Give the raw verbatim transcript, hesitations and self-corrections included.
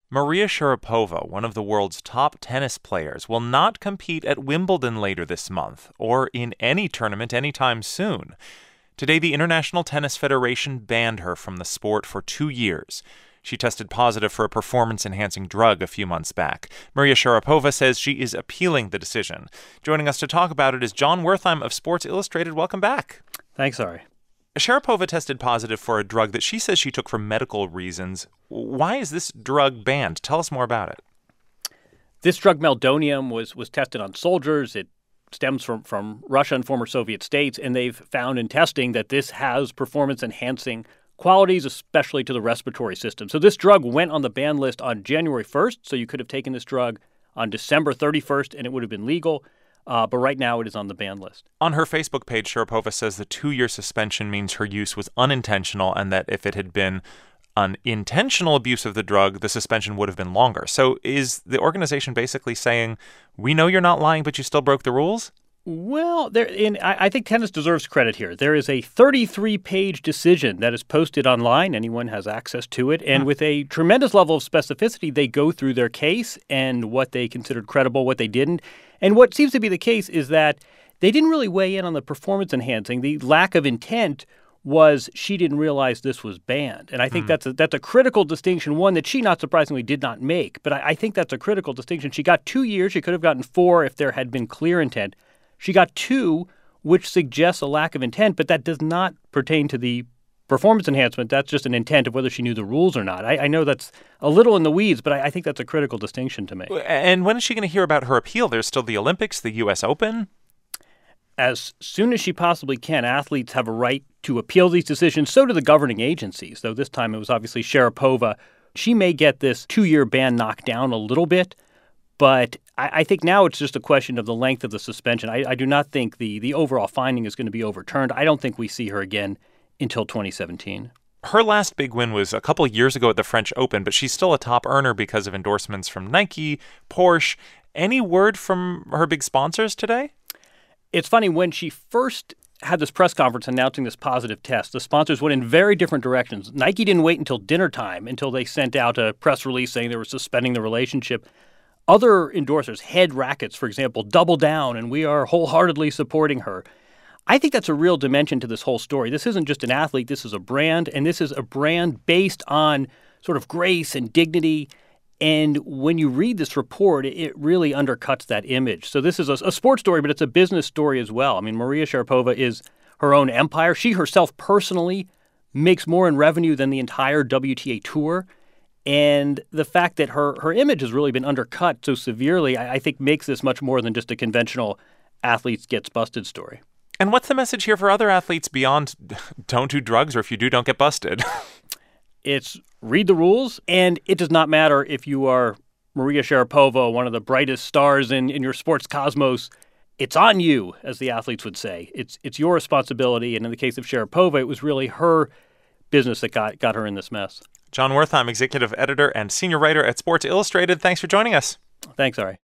Maria Sharapova, one of the world's top tennis players, will not compete at Wimbledon later this month or in any tournament anytime soon. Today, the International Tennis Federation banned her from the sport for two years. She tested positive for a performance-enhancing drug a few months back. Maria Sharapova says she is appealing the decision. Joining us to talk about it is Jon Wertheim of Sports Illustrated. Welcome back. Thanks, Ari. Sharapova tested positive for a drug that she says she took for medical reasons. Why is this drug banned? Tell us more about it. This drug, meldonium, was was tested on soldiers. It stems from, from Russia and former Soviet states, and they've found in testing that this has performance-enhancing qualities, especially to the respiratory system. So this drug went on the ban list on January first, so you could have taken this drug on December thirty-first, and it would have been legal. Uh, but right now it is on the ban list. On her Facebook page, Sharapova says the two-year suspension means her use was unintentional and that if it had been an intentional abuse of the drug, the suspension would have been longer. So is the organization basically saying, we know you're not lying, but you still broke the rules? Well, there, in, I, I think tennis deserves credit here. There is a thirty-three page decision that is posted online. Anyone has access to it. And hmm. with a tremendous level of specificity, they go through their case and what they considered credible, what they didn't. And what seems to be the case is that they didn't really weigh in on the performance enhancing. The lack of intent was she didn't realize this was banned. And I think mm. that's a, that's a critical distinction, one that she, not surprisingly, did not make. But I, I think that's a critical distinction. She got two years. She could have gotten four if there had been clear intent. She got two, which suggests a lack of intent, but that does not pertain to the performance enhancement. That's just an intent of whether she knew the rules or not. I, I know that's a little in the weeds, but I, I think that's a critical distinction to make. And when is she going to hear about her appeal? There's still the Olympics, the U S Open. As soon as she possibly can, athletes have a right to appeal these decisions. So do the governing agencies, though this time it was obviously Sharapova. She may get this two-year ban knocked down a little bit, but I, I think now it's just a question of the length of the suspension. I, I do not think the, the overall finding is going to be overturned. I don't think we see her again until twenty seventeen. Her last big win was a couple years ago at the French Open, but she's still a top earner because of endorsements from Nike, Porsche. Any word from her big sponsors today? It's funny, when she first had this press conference announcing this positive test, the sponsors went in very different directions. Nike didn't wait until dinner time until they sent out a press release saying they were suspending the relationship. Other endorsers, Head Rackets, for example, double down, and we are wholeheartedly supporting her. I think that's a real dimension to this whole story. This isn't just an athlete. This is a brand, and this is a brand based on sort of grace and dignity. And when you read this report, it really undercuts that image. So this is a, a sports story, but it's a business story as well. I mean, Maria Sharapova is her own empire. She herself personally makes more in revenue than the entire W T A tour. And the fact that her, her image has really been undercut so severely, I, I think makes this much more than just a conventional athletes gets busted story. And what's the message here for other athletes beyond don't do drugs, or if you do, don't get busted? It's read the rules, and it does not matter if you are Maria Sharapova, one of the brightest stars in, in your sports cosmos. It's on you, as the athletes would say. It's it's your responsibility, and in the case of Sharapova, it was really her business that got, got her in this mess. Jon Wertheim, executive editor and senior writer at Sports Illustrated. Thanks for joining us. Thanks, Ari.